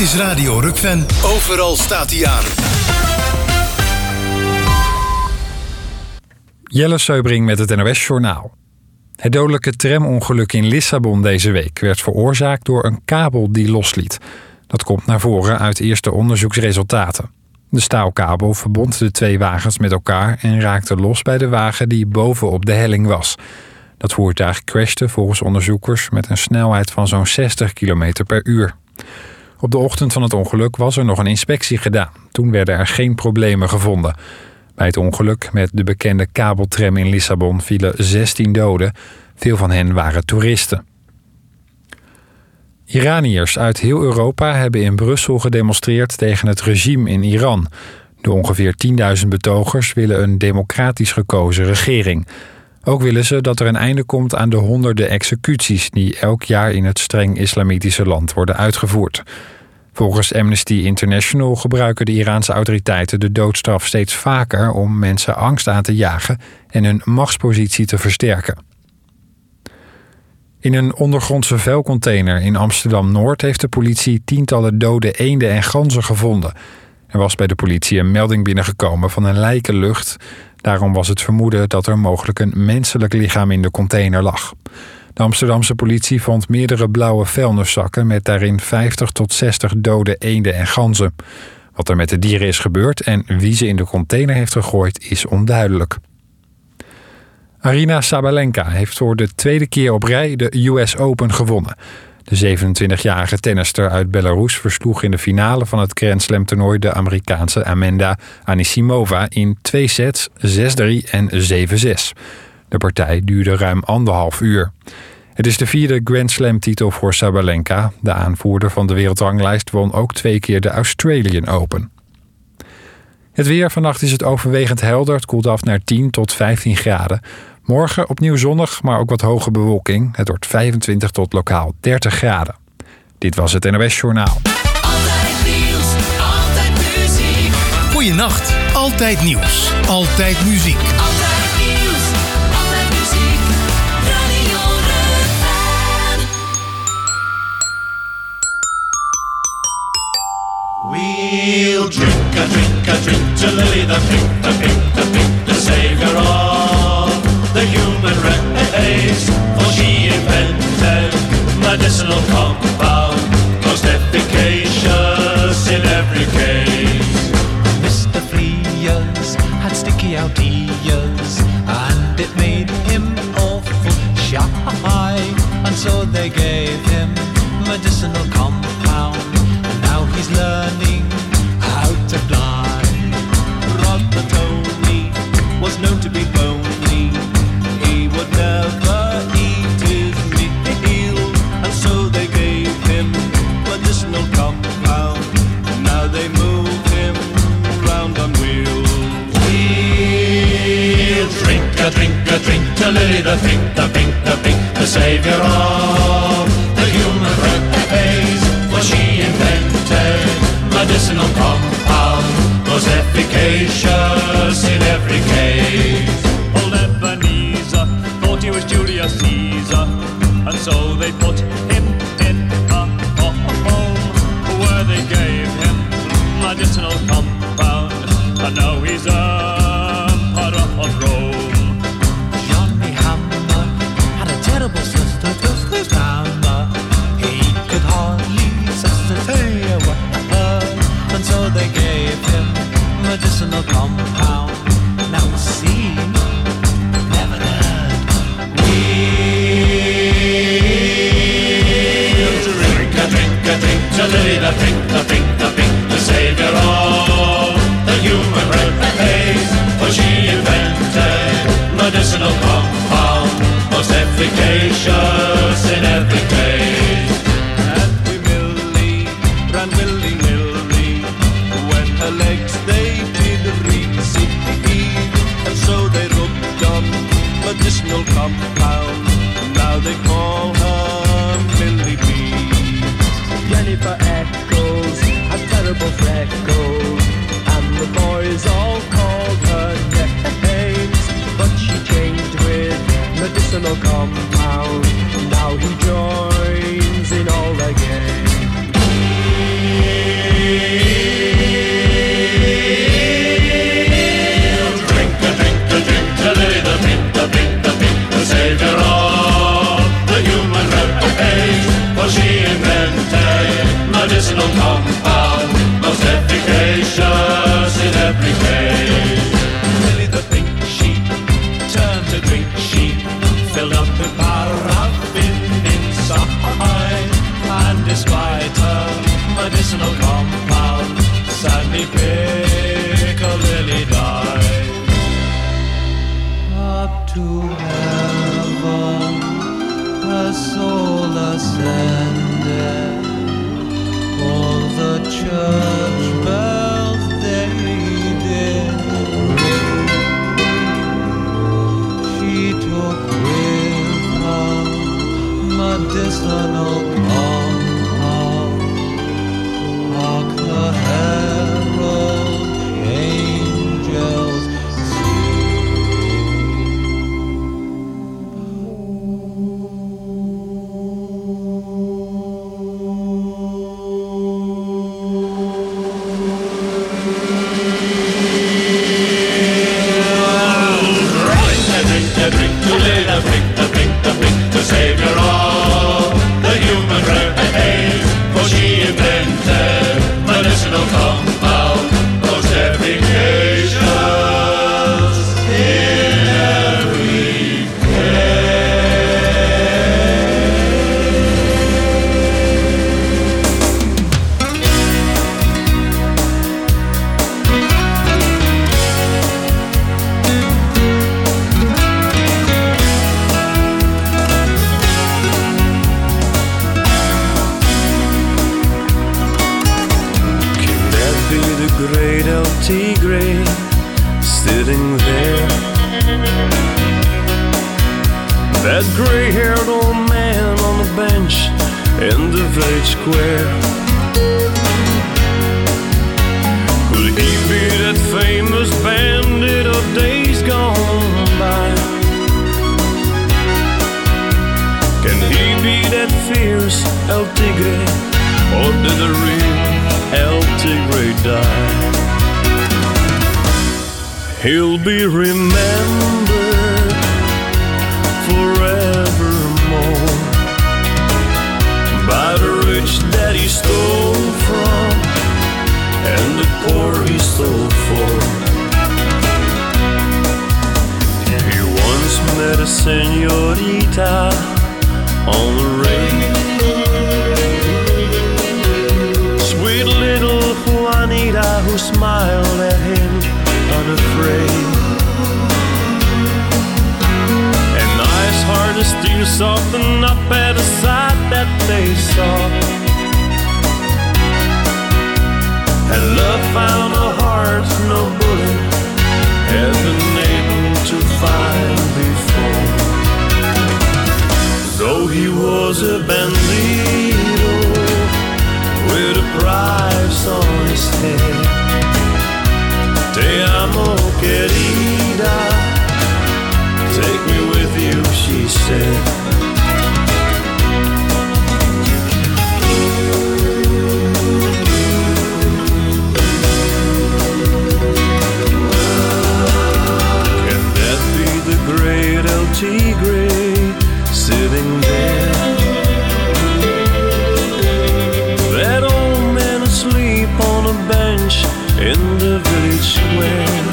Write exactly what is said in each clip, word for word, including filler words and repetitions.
is Radio Rukven. Overal staat hij aan. Jelle Seubring met het N O S-journaal. Het dodelijke tramongeluk in Lissabon deze week werd veroorzaakt door een kabel die losliet. Dat komt naar voren uit eerste onderzoeksresultaten. De staalkabel verbond de twee wagens met elkaar en raakte los bij de wagen die bovenop de helling was. Dat voertuig crashte volgens onderzoekers met een snelheid van zo'n zestig kilometer per uur. Op de ochtend van het ongeluk was er nog een inspectie gedaan. Toen werden er geen problemen gevonden. Bij het ongeluk met de bekende kabeltram in Lissabon vielen zestien doden. Veel van hen waren toeristen. Iraniërs uit heel Europa hebben in Brussel gedemonstreerd tegen het regime in Iran. De ongeveer tienduizend betogers willen een democratisch gekozen regering. Ook willen ze dat er een einde komt aan de honderden executies die elk jaar in het streng islamitische land worden uitgevoerd. Volgens Amnesty International gebruiken de Iraanse autoriteiten de doodstraf steeds vaker om mensen angst aan te jagen en hun machtspositie te versterken. In een ondergrondse vuilcontainer in Amsterdam-Noord heeft de politie tientallen dode eenden en ganzen gevonden. Er was bij de politie een melding binnengekomen van een lijkenlucht. Daarom was het vermoeden dat er mogelijk een menselijk lichaam in de container lag. De Amsterdamse politie vond meerdere blauwe vuilniszakken met daarin vijftig tot zestig dode eenden en ganzen. Wat er met de dieren is gebeurd en wie ze in de container heeft gegooid is onduidelijk. Aryna Sabalenka heeft voor de tweede keer op rij de U S Open gewonnen. De zevenentwintigjarige tennister uit Belarus versloeg in de finale van het Grand Slam toernooi de Amerikaanse Amanda Anisimova in twee sets, zes drie en zeven zes. De partij duurde ruim anderhalf uur. Het is de vierde Grand Slam titel voor Sabalenka. De aanvoerder van de wereldranglijst won ook twee keer de Australian Open. Het weer, vannacht is het overwegend helder. Het koelt af naar tien tot vijftien graden. Morgen opnieuw zonnig, maar ook wat hoge bewolking. Het wordt vijfentwintig tot lokaal dertig graden. Dit was het N O S-journaal. Altijd nieuws, altijd muziek. Goeienacht, altijd nieuws, altijd muziek. Altijd nieuws, altijd muziek. Radio Rukven. We'll drink a drink a drink to Lily the pink, the pink, the pink, the savior of the human race. For she invented medicinal compound, most efficacious in every case. Mister Fleas had sticky out ears, and it made him awful shy, and so they gave him medicinal compound, and now he's learning how to fly. Brother Tony was known to be bony, he would never eat his meal, and so they gave him medicinal compound, and now they move him round on wheels. We'll drink a drink a drink to Lily the pink, the pink, the pink, the savior of the human race. For she invented medicinal compound, most efficacious in every case. Old Ebenezer thought he was Julius Caesar, and so they put him in a home where they gave him medicinal compound, and now he's emperor of Rome. Johnny Hammer had a terrible sister, Twisted Hammer. He could hardly say a word, and so they gave him medicinal compound. Now see, never heard. We'll drink a drink a drink to Lily the pink, the pink, the pink, the savior of the human race. For she invented medicinal compound, most efficacious in every case. Auntie Millie ran willy-nilly when her legs they did recede, and so they rubbed on medicinal compound. Now they call her Millie B. Jennifer Eccles had terrible freckles, and the boys all called her names, but she changed with medicinal compound. Now he joins in all the game. medicinal compound, most efficacious in every case. Lily the pink sheep turned to drink sheep, filled up with paraffin inside, and despite her medicinal compound, sadly Piccalilli died. Up to heaven her soul ascended, all the church bells they did ring. She took with her medicinal compound, hark the herald angels He'll be remembered forevermore by the rich that he stole from and the poor he stole for. He once met a señorita on the rail, sweet little Juanita who smiled at him unafraid, and nice heart to still soften up at the sight that they saw, and love found a heart no bullet had been able to find before. Though he was a bandito with a price on his head, Te amo, querida, take me with you, she said. Can that be the great El Tigre sitting there? That old man asleep on a bench in the village square,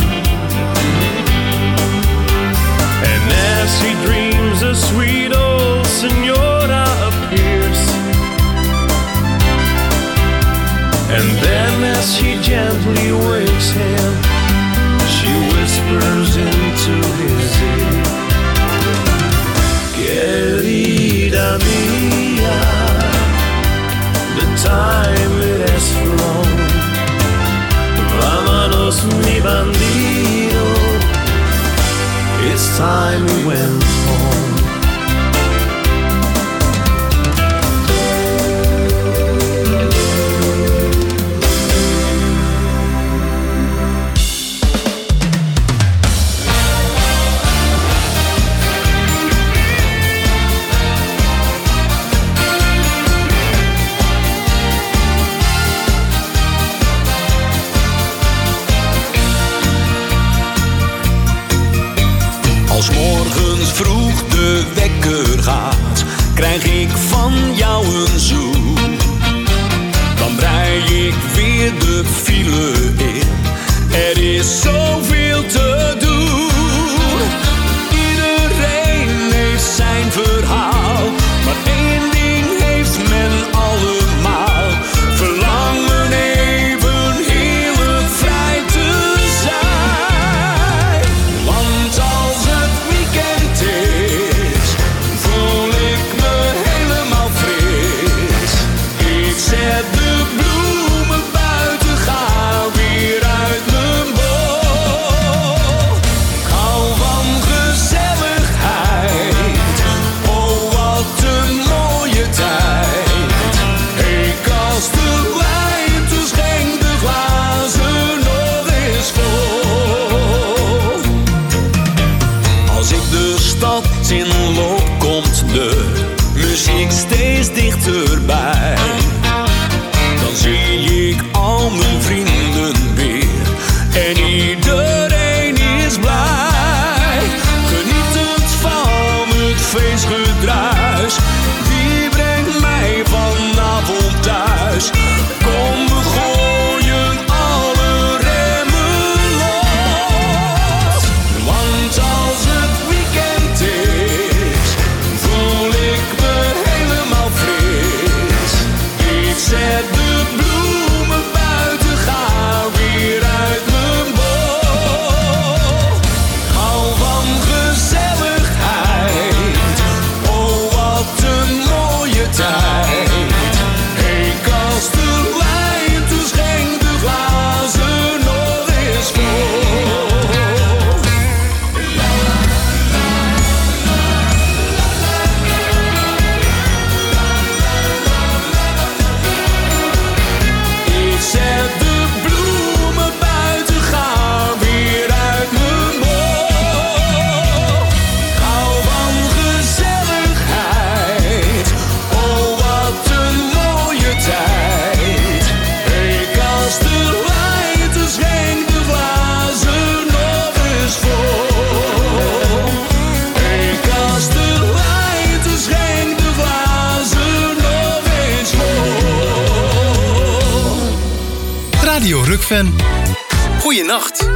and as he dreams a sweet old senora appears, and then as she gently wakes him, she whispers into his ear, querida mia, the time it has flown, vámonos mi bandido, it's time we went home. we in. Er is zoveel te doen. Iedereen heeft zijn verhaal, maar één ding heeft men allemaal: verlangen even heerlijk vrij te zijn. Want als het weekend is, voel ik me helemaal fris. Ik zet de bloemen buiten, ga weer uit mijn bol. Ik hou van gezelligheid, oh wat een mooie tijd. Hey kastelein, toen schenk de glazen nog eens vol. Als ik de stad inloop, komt de muziek steeds dichterbij. Dan zie ik al mijn vrienden weer en iedereen is blij. Genietend van het feestgedruis, wie brengt mij vanavond thuis? Kom, we gooien alle remmen los. Want als het weekend is, voel ik me helemaal fris. Ik zet de bloemen buiten, ga weer uit mijn bol. Ik hou van gezelligheid, oh wat een mooie tijd. Hey kastelein, toen schenk de glazen nog eens vol. Ik zet de bloemen buiten, ga weer uit mijn bol. Ik hou van gezelligheid, oh wat een mooie tijd. Hey kastelein, toen schenk de glazen nog eens vol. Hey kastelein, toen schenk de glazen nog eens vol. Radio Rukven. Goeienacht.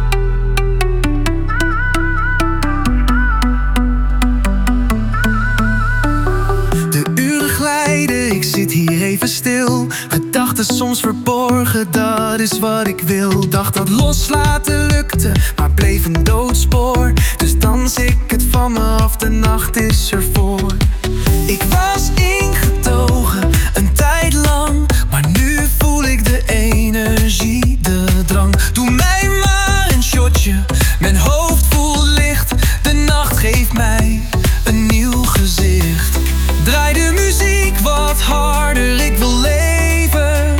De uren glijden, ik zit hier even stil. Gedachten soms verborgen, dat is wat ik wil. Dacht dat loslaten lukte, maar bleef een doodspoor. Dus dans ik het van me af, de nacht is ervoor. Ik was ingetogen, een tijd lang, maar nu voel ik de energie, de drang. Doe mij maar een shotje, mijn hoofd voelt licht. De nacht geeft mij een nieuw gezicht. Draai de muziek wat harder, ik wil leven.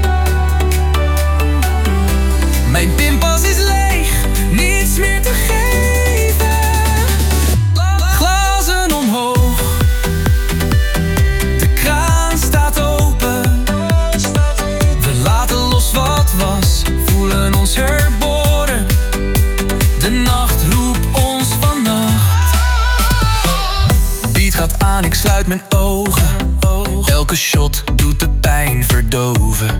Mijn pinpas is leeg, niets meer te geven. Glazen omhoog, de kraan staat open. We laten los wat was, voelen ons herboren. De nacht roept ons vannacht. Beat gaat aan, ik sluit mijn ogen. Elke shot doet de pijn verdoven.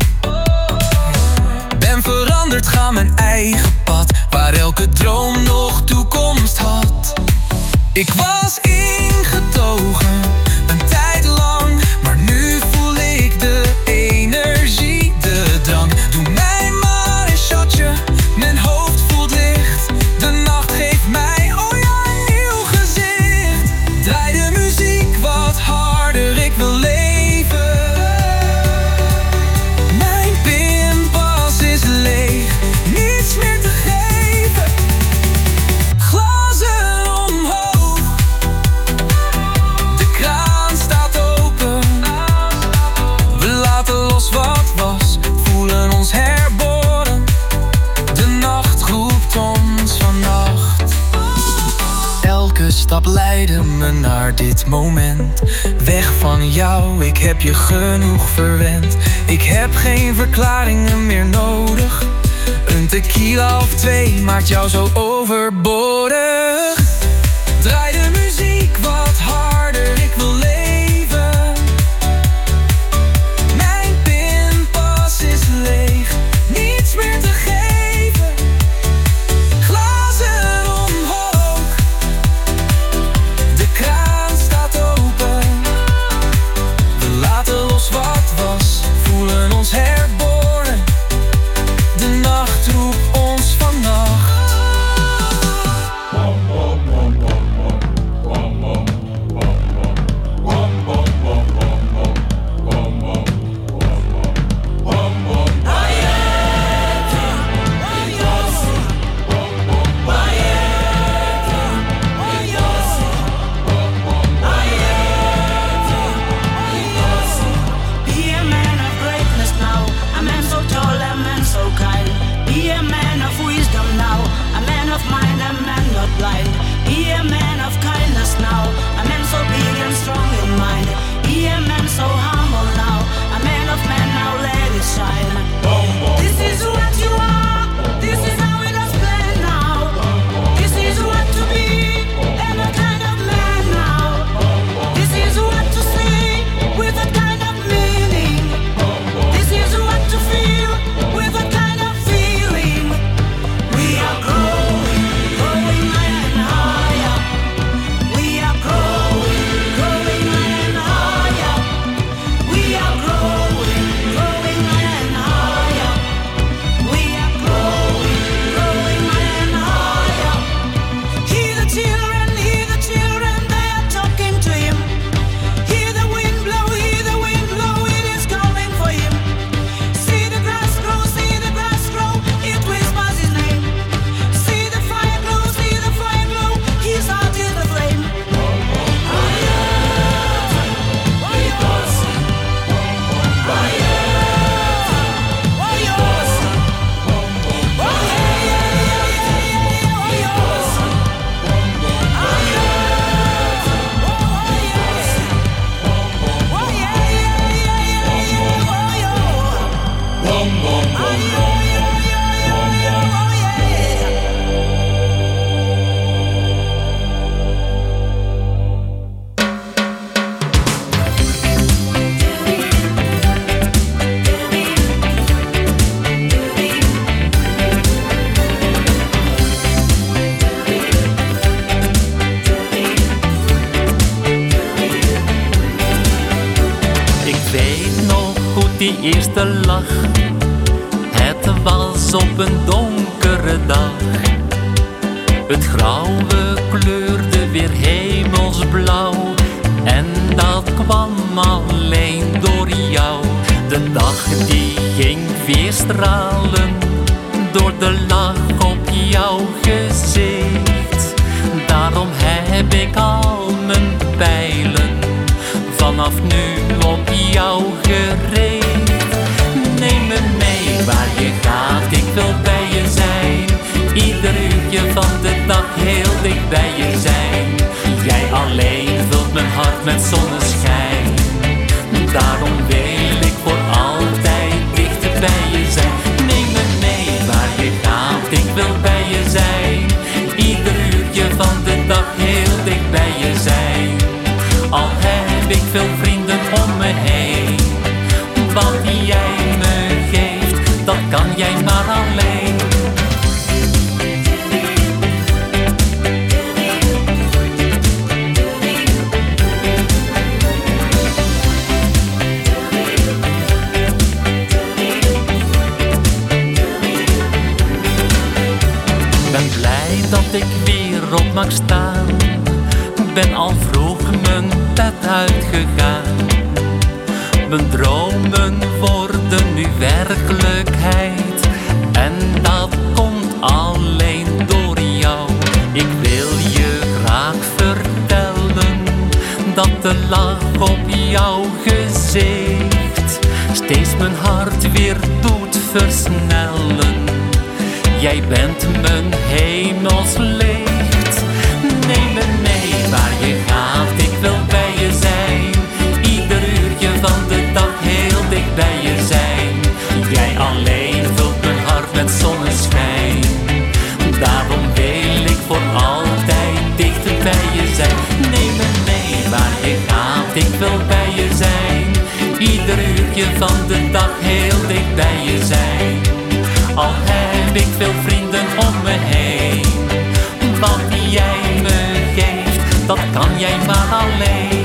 Ben veranderd, ga mijn eigen pad, waar elke droom nog toekomst had. Ik was ingetogen, een tijd lang, maar nu voel ik de energie, de drang. Doe mij maar een shotje, mijn hoofd voelt licht. De nacht geeft mij, oh ja, een nieuw gezicht. Draai de muziek wat harder, ik wil leven. Mijn pinpas is leeg, niets meer te geven. Glazen omhoog, de kraan staat open. We laten los wat was, voelen ons herboren. De nacht roept ons vannacht. Elke stap leidde me naar dit moment. Weg van jou, ik heb je genoeg verwend. Ik heb geen verklaringen meer nodig. Een tequila of twee maakt jou zo overbodig. Draai de muziek wat harder, ik wil leven. Mijn pinpas is leeg, niets meer eerste lach. Het was op een donkere dag. Het grauwe kleurde weer hemelsblauw. En dat kwam alleen door jou. De dag die ging weer stralen door de lach op jouw gezicht. Daarom heb ik al mijn pijlen vanaf nu op jou gericht. Neem me mee waar je gaat, ik wil bij je zijn. Ieder uurtje van de dag heel dicht bij je zijn. Jij alleen vult mijn hart met zonneschijn. Daarom wil ik voor altijd dichter bij je zijn. Neem me mee waar je gaat, ik wil bij je zijn. Ieder uurtje van de dag heel dicht bij je zijn. Al heb ik veel vrienden om me heen. Wat jij me geeft, dat kan jij maar alleen. Ben blij dat ik weer op mag staan. Ben al vroeg mijn bed uitgegaan. Mijn dromen worden nu werkelijkheid. En dat komt alleen door jou. Ik wil je graag vertellen dat de lach op jouw gezicht steeds mijn hart weer doet versnellen. Jij bent mijn hemelslicht. Neem me mee waar je gaat, ik wil bij je zijn. Ieder uurtje van de dag heel dicht bij je zijn. Jij alleen vult mijn hart met zonneschijn. Daarom wil ik voor altijd dichter bij je zijn. Neem me mee waar je gaat, ik wil bij je zijn. Ieder uurtje van de dag heel dicht bij je zijn. Al heb ik veel vrienden om me heen. Wat jij me geeft, dat kan jij maar alleen.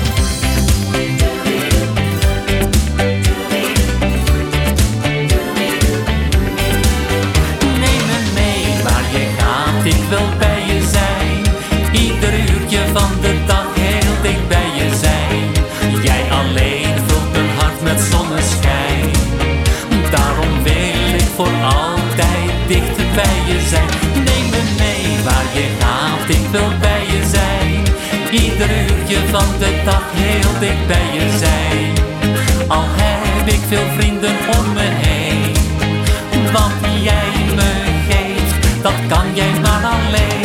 Neem me mee waar je gaat, ik wil bij je zijn. Ieder uurtje van de dag heel dicht bij je zijn. Jij alleen vult mijn hart met zonneschijn. Daarom wil ik voor altijd dichter bij je zijn. Neem me mee waar je gaat, ik wil bij je zijn. Ieder uurtje van de dag heel dicht bij je zijn. Al heb ik veel vrienden om me heen. Wat jij me geeft, dat kan jij maar alleen.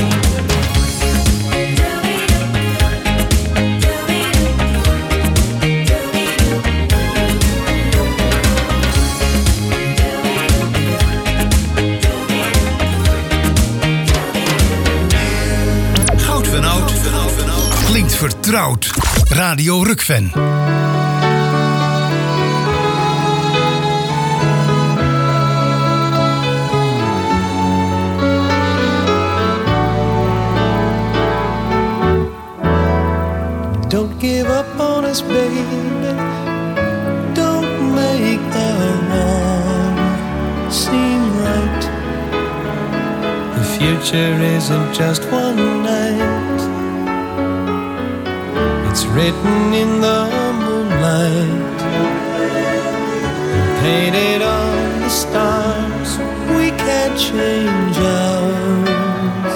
Klinkt vertrouwd. Radio Rukven. Don't give up on us, baby. Don't make the wrong seem right. The future isn't just one night. It's written in the moonlight, painted on the stars. We can't change ours.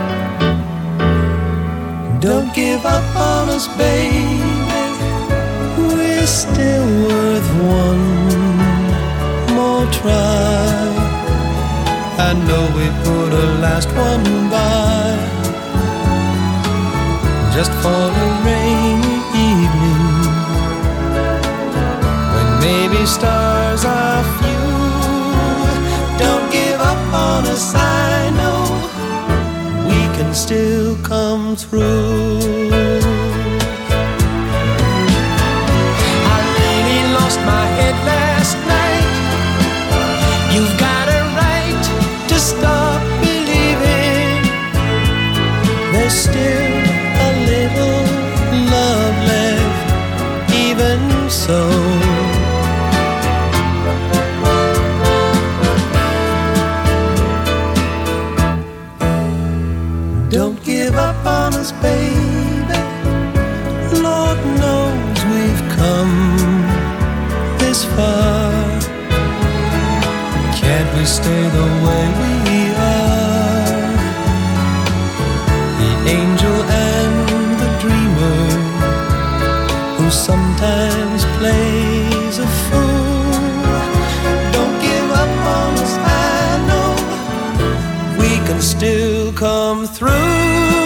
Don't give up on us, baby. We're still worth one more try. I know we put a last one by, just for a rainy evening, when maybe stars are few. Don't give up on us, I know we can still come through. I really lost my head last night. You've got a right to stop believing. There's still a little love left, even so. Don't give up on us, baby. Lord knows we've come this far. Can't we stay the way we are? The angel and the dreamer, who sometimes plays a fool. Don't give up on us, I know we can still come through.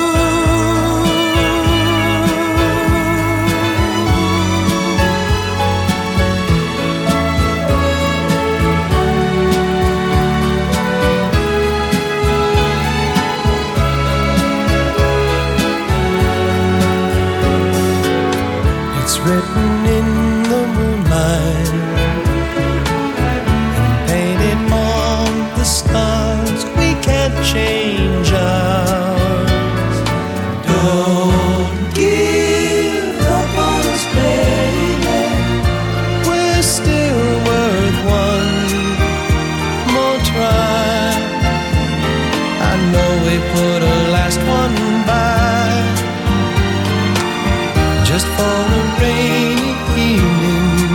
Written in the moonlight and painted on the stars. We can't change ours. Don't give up on us, baby. We're still worth one more try. I know we put a last one by, just for a rainy evening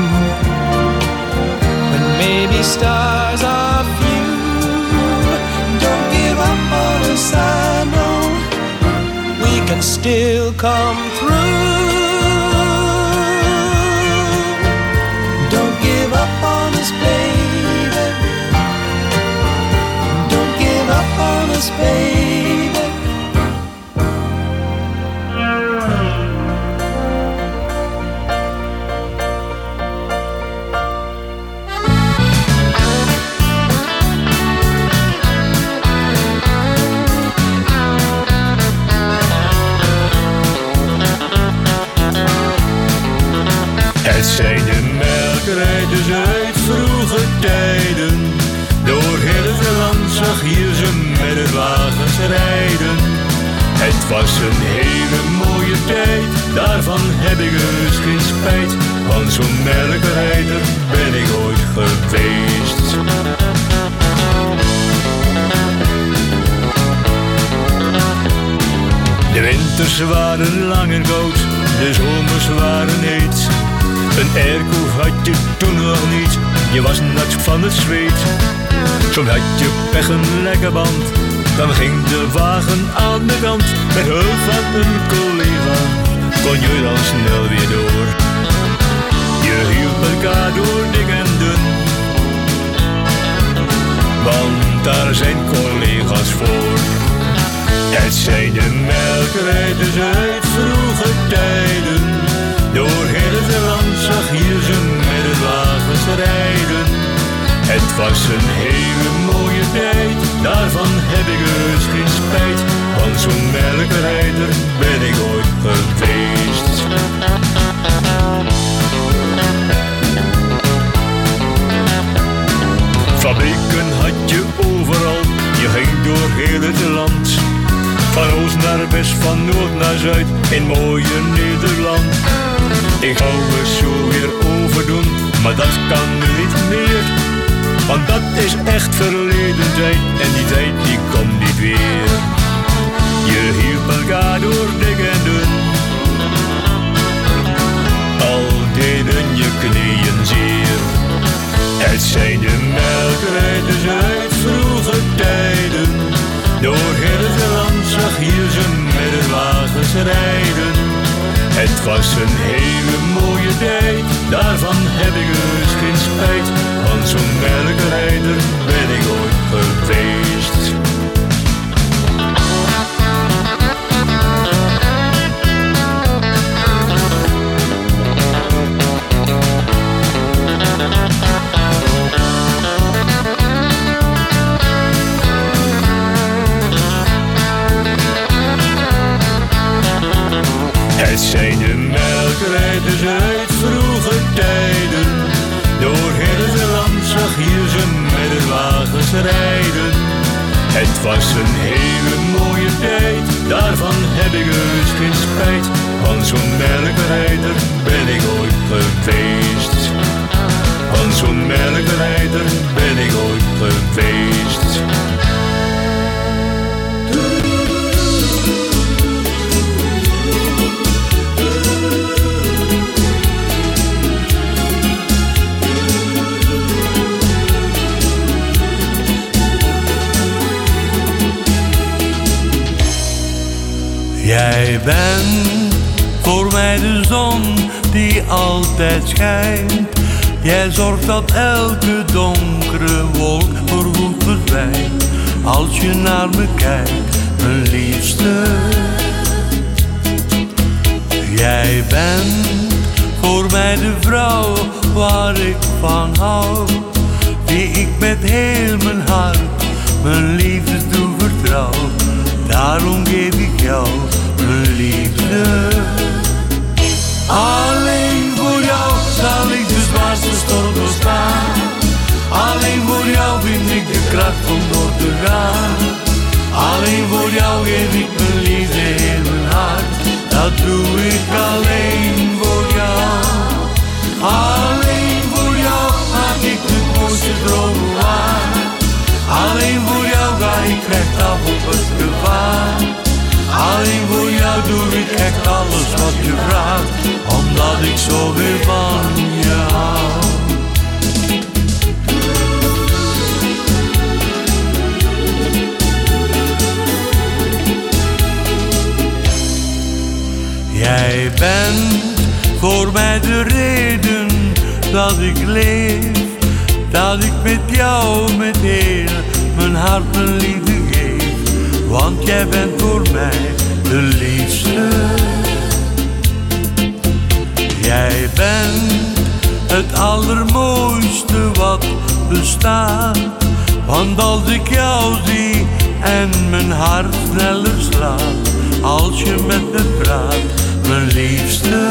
when maybe stars are few. Don't give up on us, I know we can still come through. Don't give up on us, baby. Don't give up on us, baby. Het zijn de melkrijders uit vroege tijden. Door heel het land zag je ze met de wagens rijden. Het was een hele mooie tijd, daarvan heb ik dus geen spijt. Want zo'n melkrijder ben ik ooit geweest. De winters waren lang en koud, de zomers waren heet. Een airco had je toen nog niet, je was nat van het zweet. Soms had je pech een lekke band, dan ging de wagen aan de kant. Met hulp van een collega kon je dan snel weer door. Je hielp elkaar door dik en dun, want daar zijn collega's voor. Het zijn de melkrijders uit vroege tijden. Door heel het land zag je ze met de wagens rijden. Het was een hele mooie tijd, daarvan heb ik dus geen spijt. Want zo'n melkrijder ben ik ooit geweest. Fabrieken had je overal, je ging door heel het land. Van oost naar west, van noord naar zuid, in mooie Nederland. Ik wou het zo weer overdoen, maar dat kan nu niet meer. Want dat is echt verleden tijd, en die tijd die komt niet weer. Je hielp elkaar door dik en dun, al deden je knieën zeer. Het zijn de melkrijders uit vroege tijden. Door heel het land zag je ze met de wagens rijden. Het was een hele mooie tijd, daarvan heb ik dus geen spijt. Want zo'n melkrijder ben ik ooit geweest. Het zijn de melkrijders uit vroege tijden. Door heel het land zag je ze met de wagens rijden. Het was een hele mooie tijd, daarvan heb ik dus geen spijt. Want zo'n melkrijder ben ik ooit geweest. Want zo'n melkrijder ben ik ooit geweest. Jij bent voor mij de zon die altijd schijnt. Jij zorgt dat elke donkere wolk voorgoed verdwijnt. Als je naar me kijkt, mijn liefste. Jij bent voor mij de vrouw waar ik van hou. Die ik met heel mijn hart mijn liefde toe vertrouw. Daarom geef ik jou mijn liefde. Alleen voor jou zal ik de zwaarste storm doorstaan. Alleen voor jou vind ik de kracht om door te gaan. Alleen voor jou geef ik mijn liefde in mijn hart. Dat doe ik alleen voor jou. Alleen voor jou maak ik de mooiste dromen waar. Alleen voor jou ga ik recht af op het gevaar. Alleen voor jou doe ik echt alles wat je vraagt, omdat ik zoveel van je hou. Jij bent voor mij de reden dat ik leef. Dat ik met jou met heel mijn hart mijn liefde geef. Want jij bent voor mij de liefste. Jij bent het allermooiste wat bestaat. Want als ik jou zie en mijn hart sneller slaat. Als je met me praat, mijn liefste.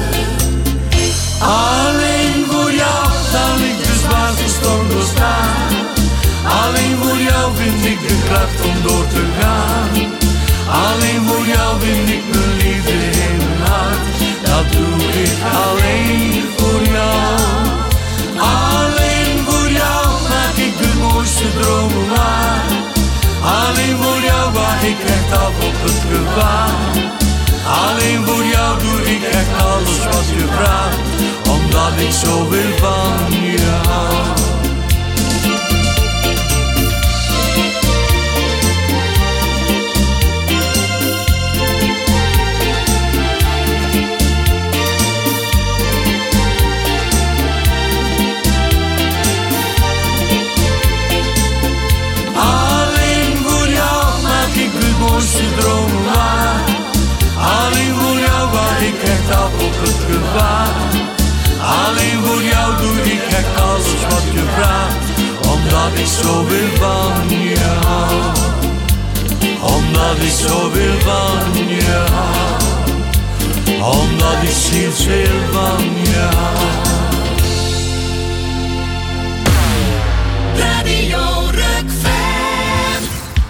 Alleen voor jou zal ik de zwaarste storm doorstaan. Alleen voor jou vind ik de kracht om door te gaan. Alleen voor jou vind ik mijn liefde in mijn hart. Dat doe ik alleen voor jou. Alleen voor jou maak ik de mooiste dromen waar. Alleen voor jou wacht ik echt af op het gevaar. Alleen voor jou doe ik echt alles wat je vraagt, omdat ik zoveel van je hou. Alleen voor jou maak ik de mooiste dromen waar. Alleen voor jou wacht ik echt af op het gevaar. Alleen voor jou doe ik echt alles wat je vraagt, omdat ik zoveel van je hou. Omdat ik zoveel van je hou. Omdat ik zielsveel van je hou. Radio Rukven.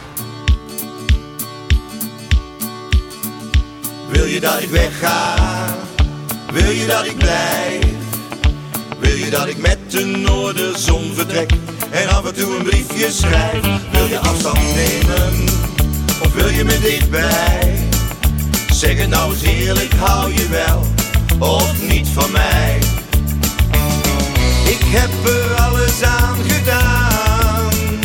Wil je dat ik wegga? Wil je dat ik blijf? Wil je dat ik met de noorderzon vertrek en af en toe een briefje schrijf? Wil je afstand nemen of wil je me dichtbij? Zeg het nou eens eerlijk, hou je wel of niet van mij? Ik heb er alles aan gedaan.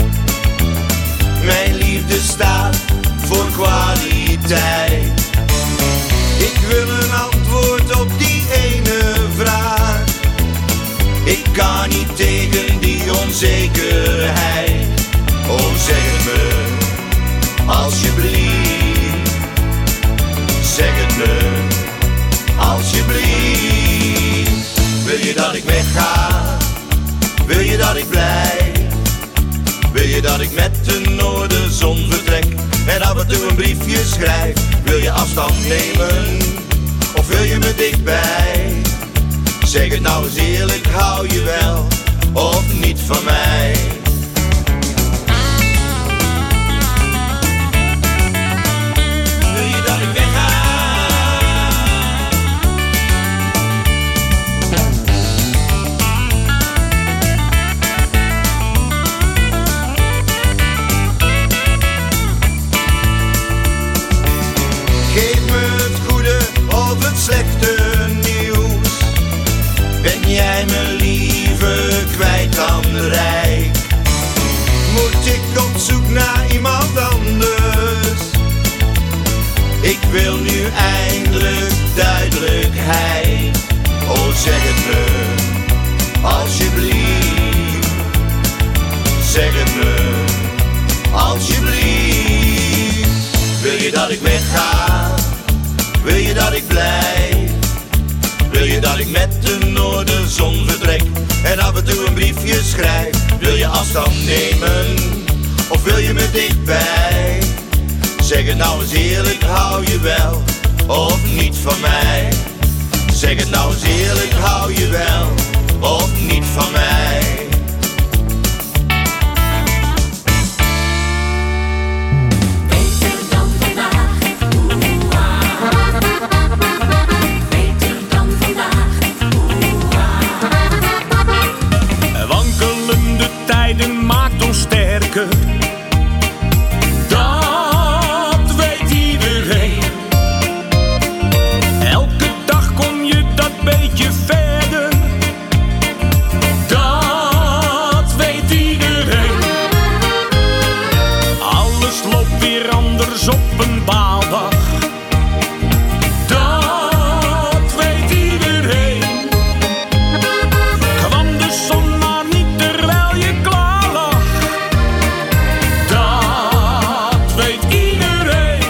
Mijn liefde staat voor kwaliteit. Ik wil een antwoord op die ene vraag. Ik kan niet tegen die onzekerheid. Oh, zeg het me, alsjeblieft. Zeg het me, alsjeblieft. Wil je dat ik wegga? Wil je dat ik blijf? Wil je dat ik met de noorderzon vertrek en af en toe een briefje schrijf? Wil je afstand nemen of wil je me dichtbij? Zeg het nou eens eerlijk, hou je wel of niet van mij? Wil je dat ik wegga? Geef me het goede of het slechte nieuws. Ben jij me liever kwijt dan rijk? Wil je dat ik blijf? Wil je dat ik met de noorderzon vertrek en af en toe een briefje schrijf? Wil je afstand nemen of wil je me dichtbij? Zeg het nou eens eerlijk, hou je wel of niet van mij? Zeg het nou eens eerlijk, hou je wel of niet van mij? Wankelende tijden maakt ons sterker. Dat weet iedereen. Elke dag kom je dat beetje verder. Dat weet iedereen. Alles loopt weer anders op een baaldag. Dat weet iedereen. Kwam de zon maar niet terwijl je klaar lag. Dat weet iedereen.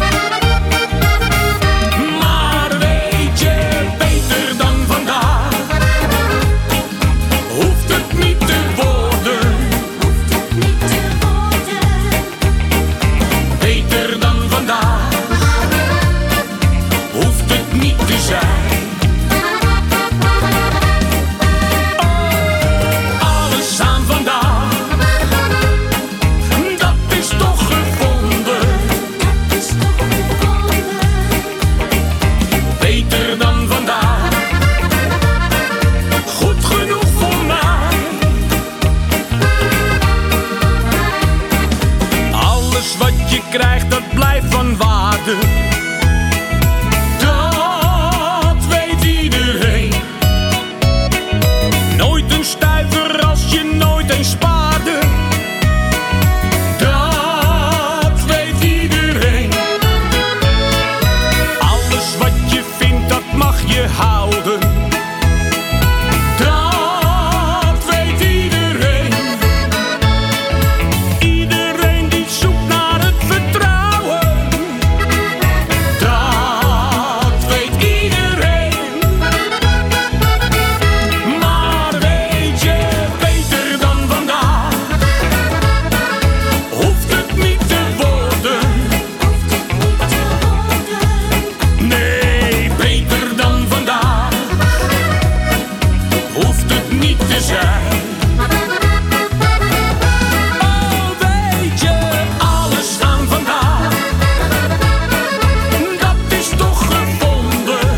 Maar weet je beter dan vandaag? Hoeft het niet te worden. Beter dan vandaag. Hoeft het niet te zijn. Alles aan vandaag, dat is toch gevonden. Beter dan vandaag, goed genoeg voor mij. Alles wat je krijgt, dat blijft van waarde. Dat weet iedereen. Nooit een stuiver als je nooit eens spaarde. Dat weet iedereen. Alles wat je vindt, dat mag je houden. Dat weet iedereen. Iedereen die zoekt naar het vertrouwen. Dat weet iedereen. Maar weet je beter dan vandaag? Hoeft het niet te worden. Nee, beter dan vandaag. Hoeft het niet te zijn. Oh, weet je, alles aan vandaag, dat is toch gevonden.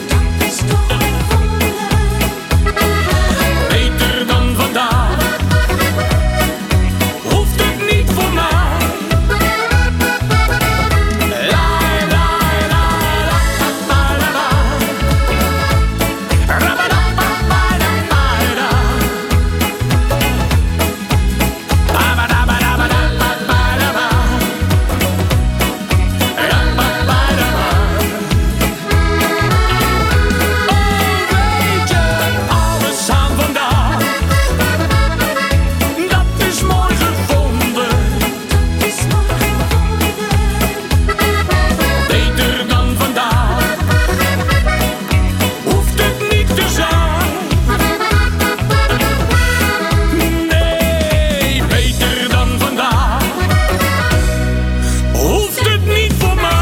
Beter dan vandaag, hoeft het niet voor mij. La la la la la la la. Ra ba da ba ba da ba da. Ba ba da ba da ba da ba ba da ba. Ra ba ba da ba. Oh, weet je, alles aan vandaag, dat is mooi gevonden. Beter dan vandaag, hoeft het niet te zijn. Nee, beter dan vandaag, hoeft het niet voor mij.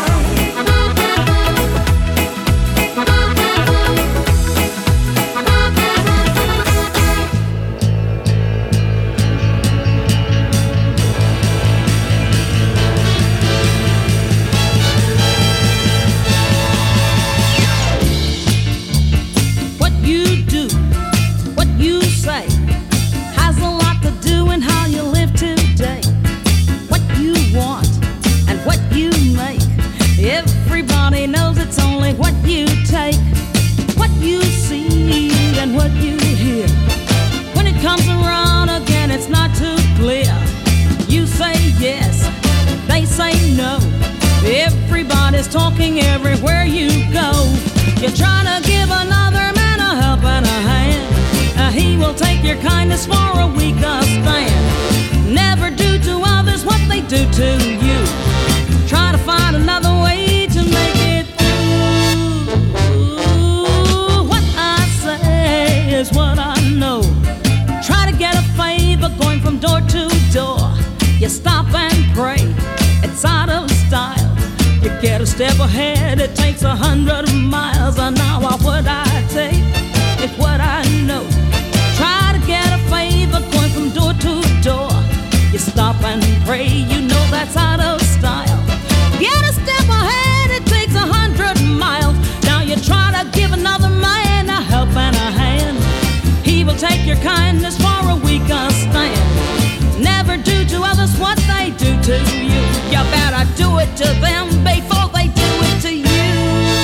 What you do, what you say, has a lot to do in how you live today. What you want and what you make, everybody knows it's only what you take. What you see and what you hear, when it comes around again it's not too clear. You say yes, they say no, everybody's talking everywhere you go. You're trying to give another man a helping a hand, uh, he will take your kindness for a weaker stand. Never do to others what they do to you. Try to find another way to make it through. door to door. You stop and pray, it's out of style. You get a step ahead, it takes a hundred miles an hour. What I take is what I know. Try to get a favor going from door to door. You stop and pray, you know that's out of style. Get a step ahead, it takes a hundred miles. Now you try to give another man a help and a hand. He will take your kindness for a weaker stand. Never do to others what they do to you. You better do it to them before they do it to you.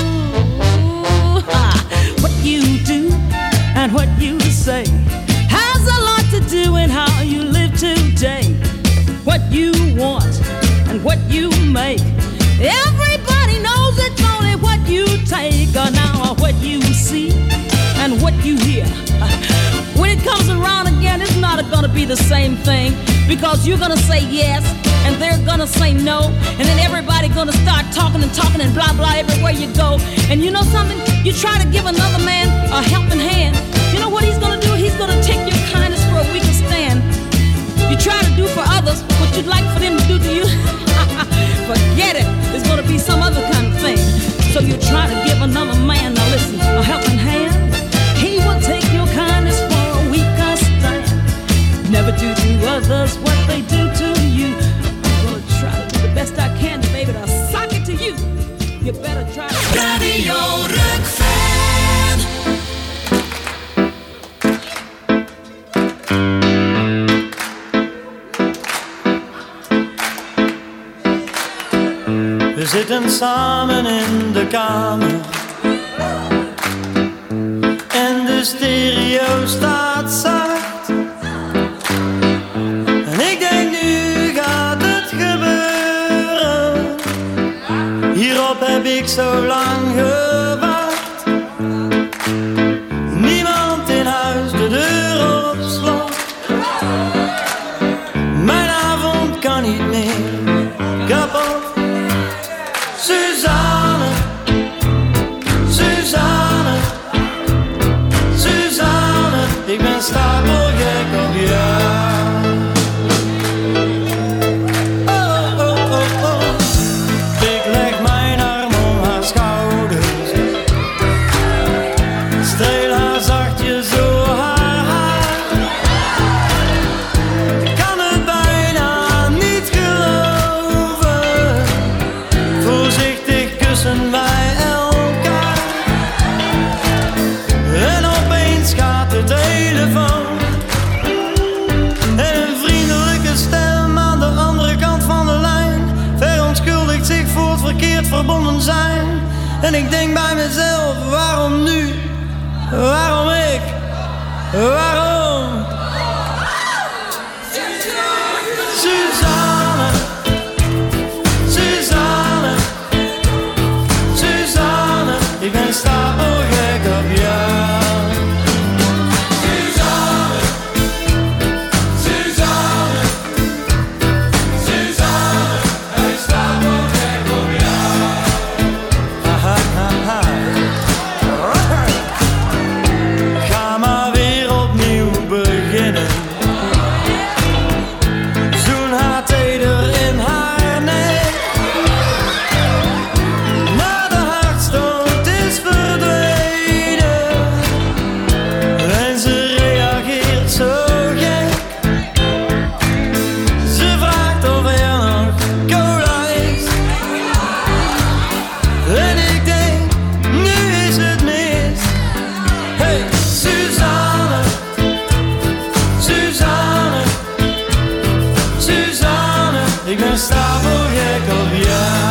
What you do and what you say has a lot to do in how you live today. What you want and what you make, everybody knows it's only what you take. Or now what you see and what you hear, when it comes around again, it's not gonna be the same thing. Because you're gonna say yes, and they're gonna say no, and then everybody gonna start talking and talking and blah blah everywhere you go. And you know something? You try to give another man a helping hand. You know what he's gonna do? He's gonna take your kindness for a weaker stand. You try to do for others what you'd like for them to do to you. Forget it. It's gonna be some other kind of thing. So you try to give another man, now listen, a helping hand. He will take your kindness for a weaker stand. Never do to others what they do to you. I'm gonna try to do the best I can, baby, to sock it to you. You better try to... Radio Rukven. We zitten samen in de kamer en de stereo staat zacht. En ik denk nu gaat het gebeuren. Hierop heb ik zo lang gewacht. Niemand in huis, de deur op slot. Mijn avond kan niet meer kapot. Suzanne, Suzanne, Suzanne, ik ben stapelgek op jou. Oh, oh, oh, oh. Ik leg mijn arm om haar schouders, streel haar zachtjes door haar haar. Ik kan het bijna niet geloven. Voorzichtig kussen wij elkaar. En opeens gaat de telefoon. En een vriendelijke stem aan de andere kant van de lijn verontschuldigt zich voor het verkeerd verbonden zijn. En ik denk bij mezelf, waarom nu? Waarom ik? Waarom? Suzanne, Suzanne, Suzanne, ik ben stapelgek op jou. Suzanne, Suzanne, Suzanne, ik ben stapelgek op jou. Ha, ha, ha, ha. Ga maar weer opnieuw beginnen. Zoen haar teder in haar nek. Maar de hartstocht is verdwenen. En ze reageert zo gek. Ze vraagt of er nog cola is. En ik denk, nu is het mis. Hey, Suzanne, Suzanne, Suzanne, ik ben stapelgek op jou.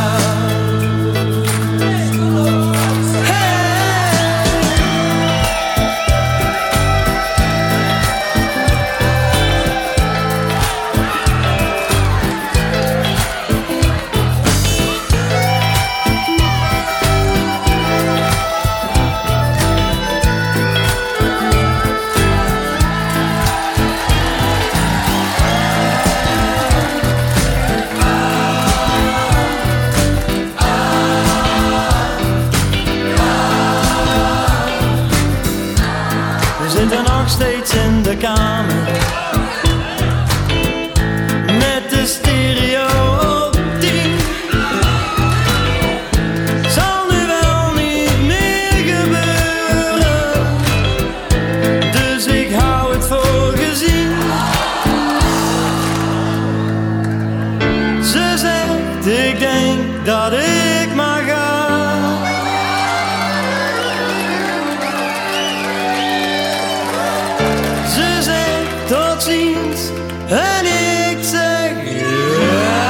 niets en ik zeg ja.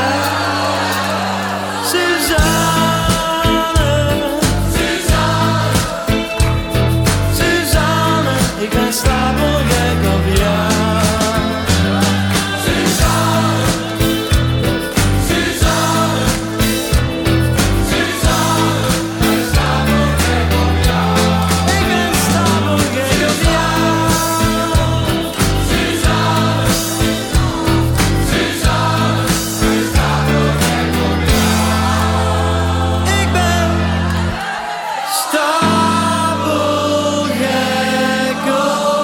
Suzanne, Suzanne, Suzanne, ik ben stapelgek op jou. Suzanne, Suzanne, Suzanne, ik ben stapelgek op jou. Ik ben stapelgek op jou. Suzanne, Suzanne, ik ben stapelgek op jou. Ik ben stapelgek op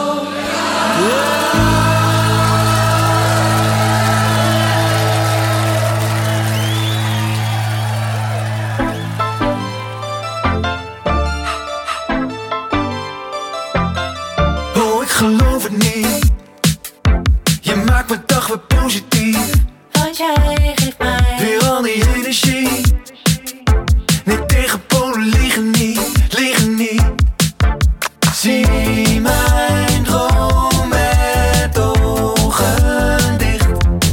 Oh, ik geloof het niet. Je maakt mijn dag weer positief. Want jij geeft mij Weer al die energie. Nee, tegen Polen liggen niet, liggen niet. Zie mijn droom met ogen dicht.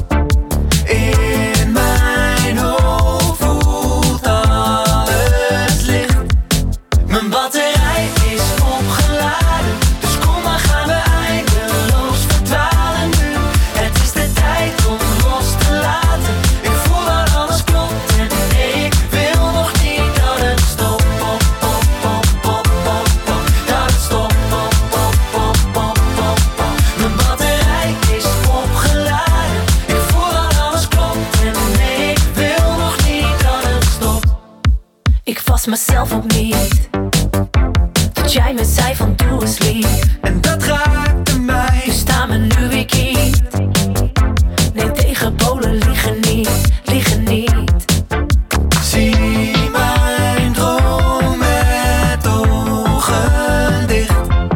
In mijn hoofd voelt alles licht. Mijn batterij is opgeladen, dus kom maar gaan we eindeloos verdwalen nu. Het is de tijd om los te laten. Ik voel dat alles klopt en nee, ik wil nog niet dat het stopt. Pop, pop, pop, pop, pop, pop. Dat het stopt. Pop, pop, pop, pop, pop, pop. Mijn batterij is opgeladen. Ik voel dat alles klopt en nee, ik wil nog niet dat het stopt. Ik was mezelf ook niet. Dat jij me zei van doe eens lief. En dat raakte mij. Nu staan we nu weer kiet. Nee, tegen Polen liggen niet, liggen niet. Zie mijn droom met ogen dicht.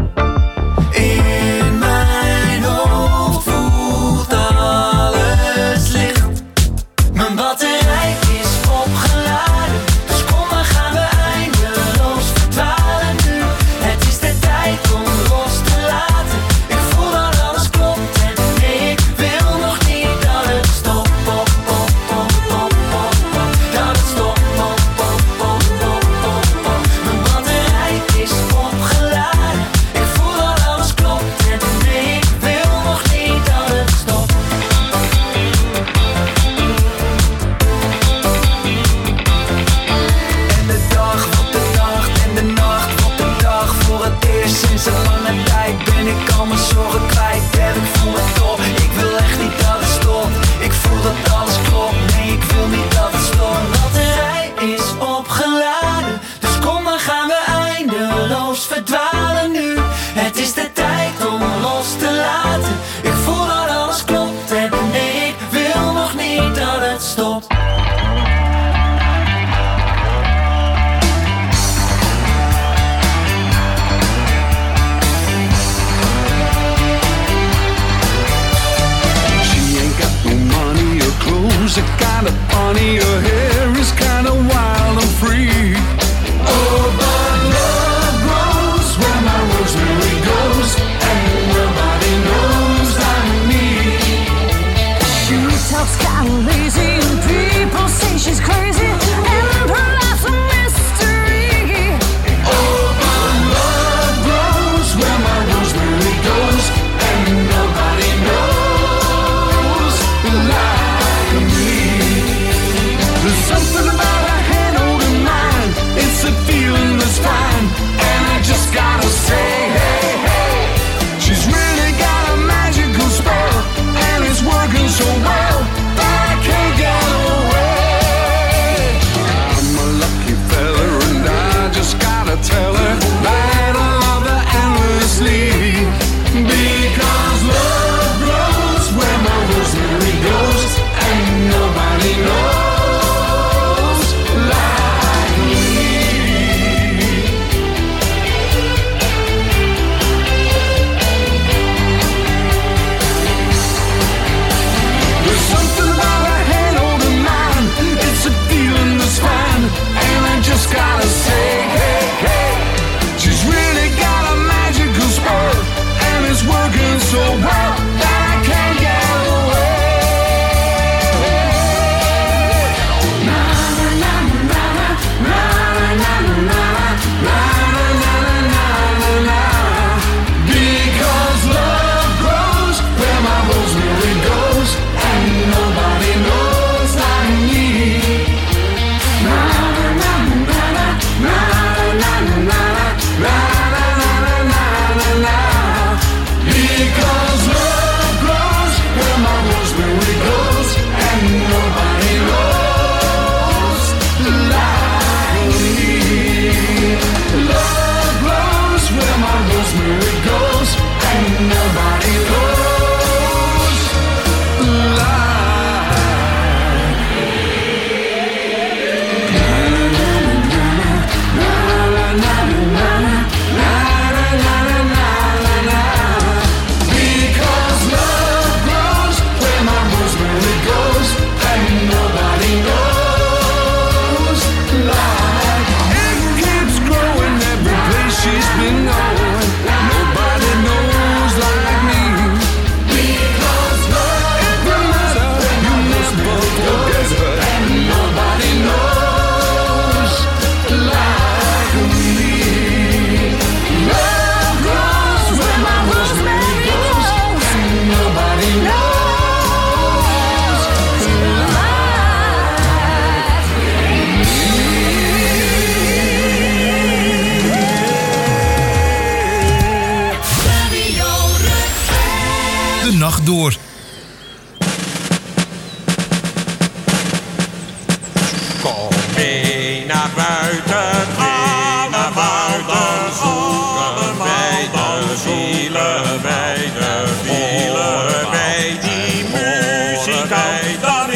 In mijn hoofd voelt alles licht. Mijn batterij is opgeladen, dus kom maar gaan we eindeloos verdwalen nu. Het is de tijd om los te laten. Ik voel dat alles klopt en nee, ik wil nog niet dat het stopt. Pop, pop, pop, pop, pop, pop. Dat het stopt. Pop, pop, pop, pop, pop, pop. Mijn batterij is opgeladen. Ik voel dat alles klopt en nee, ik wil nog niet dat het stopt. En de dag wordt de nacht en de nacht wordt de dag. Voor het eerst sinds een lange tijd ben ik al mijn zorgen kwijt. En ik voel het top, ik wil echt niet dat het stopt. Ik voel dat alles klopt, nee ik wil niet dat het stopt. Mijn batterij is opgeladen, dus kom maar gaan we eindeloos verdwalen nu. Het is de tijd om los te laten. Ik voel dat alles klopt en nee ik wil nog niet dat het stopt. She ain't got no money or clothes, are kinda funny. Her hair is kinda wild and free. Oh, but love grows where my rosemary goes, and nobody knows like me. She talks kinda lazy and people say she's crazy and her life's a mystery. Oh, but love grows where my rosemary goes, and nobody knows like me. There's something about her hand holding mine. It's a feeling that's fine, and I just gotta say, hey, hey, she's really got a magical spell, and it's working so well that I can't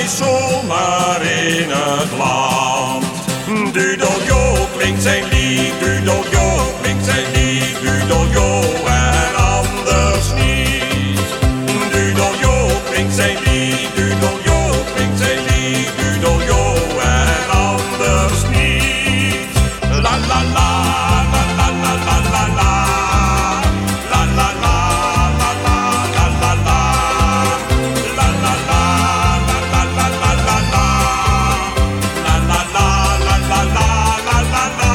is zomaar in het land. Dudeljo klinkt zijn lied, Dudeljo klinkt zijn lied, Dudeljo en anders niet. Dudeljo klinkt zijn lied, Dudeljo klinkt zijn lied, Dudeljo en anders niet. La la la, la la la la la la, la la la, la la la la la, la la la, la la la la la la, la la la la la la la la la.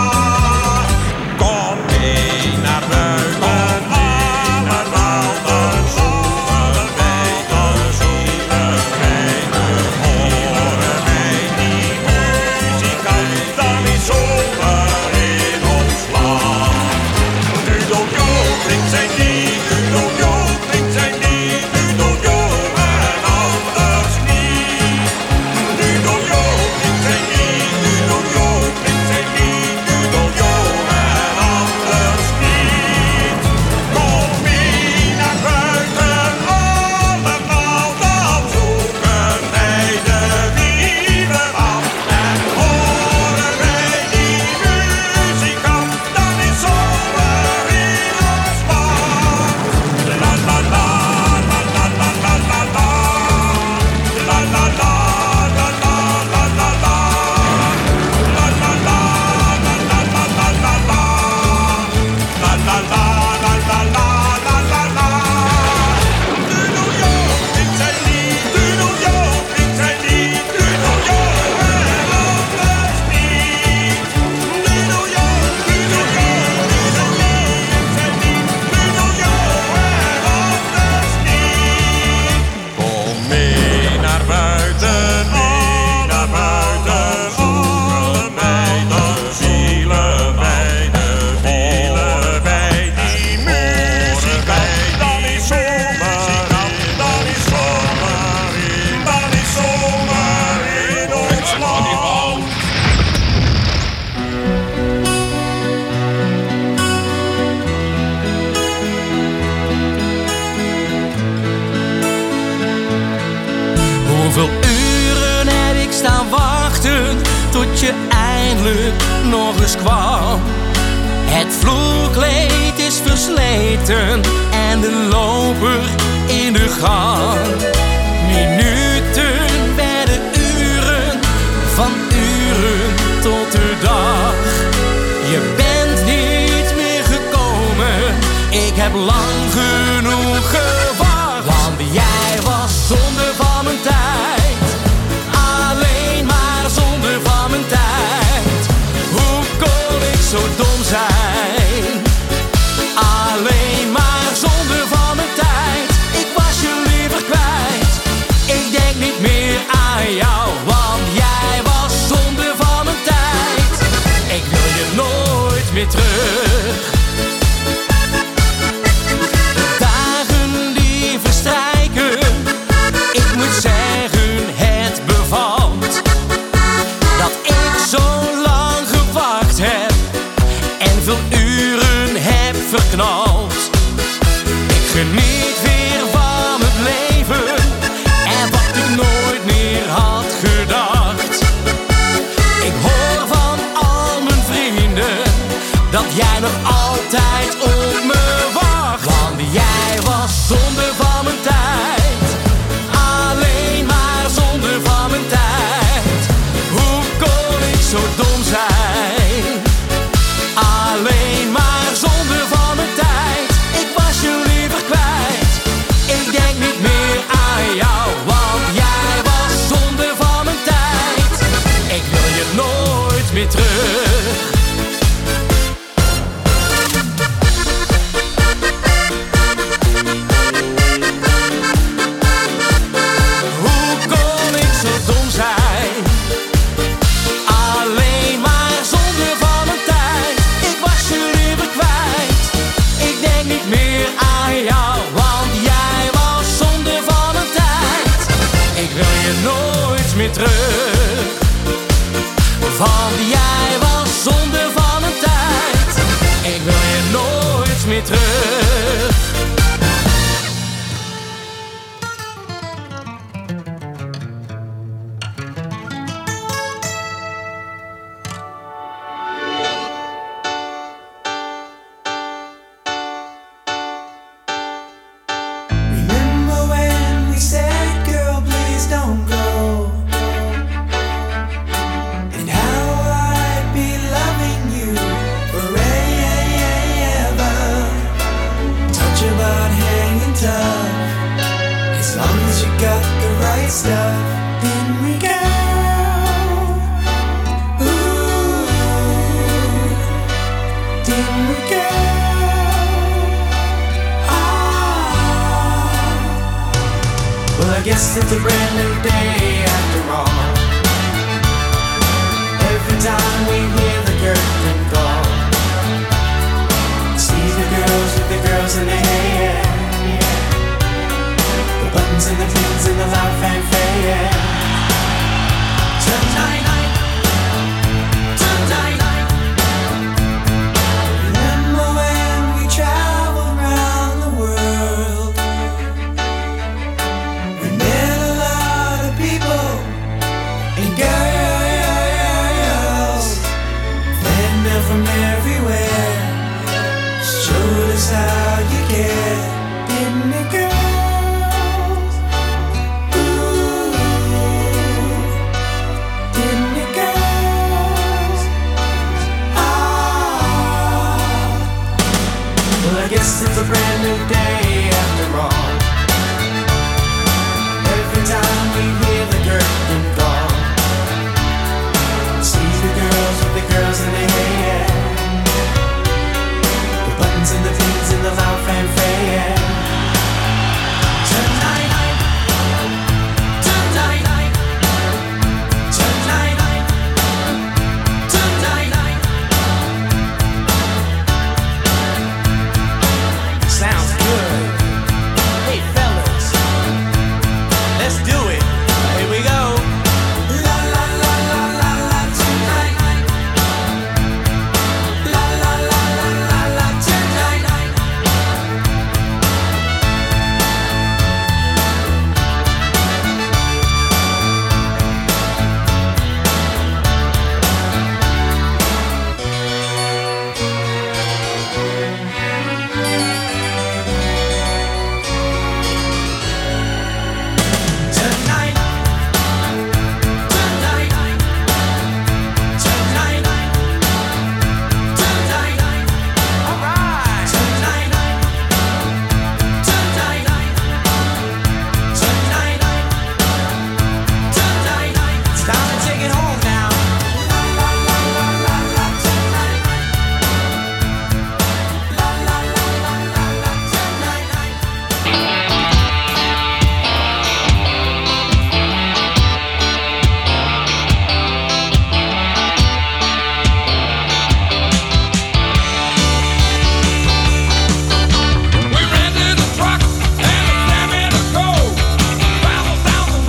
Kom mee naar buiten, mee naar buiten, zoeken wij de zoeken wij de horen wij die muzikant, dan is zomer in ons land. Dudeljo klinkt zijn lied, Dudeljo klinkt zijn lied, Dudeljo en anders niet. Dudeljo klinkt zijn lied, Dudeljo klinkt zijn lied, Dudeljo en anders niet. Kom mee naar buiten, allemaal, dan zoeken wij de wielen af. En horen wij die muzikant, dan is zomer in ons land. La la la, la la la la la la, la la la, la la la la la, la la la, la la la la la la, la la la, la la la la la. Dudeljo klinkt zijn lied, Dudeljo klinkt zijn lied, Dudeljo en anders niet. Dudeljo, Dudeljo, Dudeljo klinkt zijn lied, Dudeljo en anders niet. Kom mee naar buiten, mee naar buiten, zoeken wij de zielen, wij de wielen, wij die muzikant. Dan is zomer, dan is zomer in, dan is zomer in ons land. Hoeveel uren heb ik staan wachten tot je eindelijk nog eens kwam? Het vloerkleed is versleten en de loper in de gang. Minuten werden uren, van uren tot de dag. Je bent niet meer gekomen, ik heb lang genoeg gewacht. Want jij was zonde van mijn tijd, alleen maar zonde van mijn tijd. Hoe kon ik zo dom zijn? Alleen maar zonde van mijn tijd. Ik was je liever kwijt, ik denk niet meer aan jou, want jij was zonde van mijn tijd. Ik wil je nooit meer terug. Dagen die verstrijken, ik moet zeggen het bevalt dat ik zo lang gewacht heb en veel uren heb verknald. Ik geniet weer van het leven en wat ik nooit meer had gedacht. Ik hoor van al mijn vrienden dat jij nog altijd op me wacht. Want jij was zonde van mijn tijd, alleen maar zonde van mijn tijd. Hoe kon ik zo dom zijn? Alleen maar zonde van mijn tijd. Ik was je liever kwijt, ik denk niet meer aan jou, want jij was zonde van mijn tijd. Ik wil je nooit meer terug. Hoe kon ik zo dom zijn? Alleen maar zonde van mijn tijd. Ik was je liever kwijt, ik denk niet meer aan jou, want jij was zonde van mijn tijd. Ik wil je nooit meer terug, want jij was zonde van mijn tijd. Ik wil je nooit meer terug. Well, I guess it's a brand new day after all. Every time we hear the curtain call, see the girls with the girls in their hair, the buttons and the pins and the loud fanfare.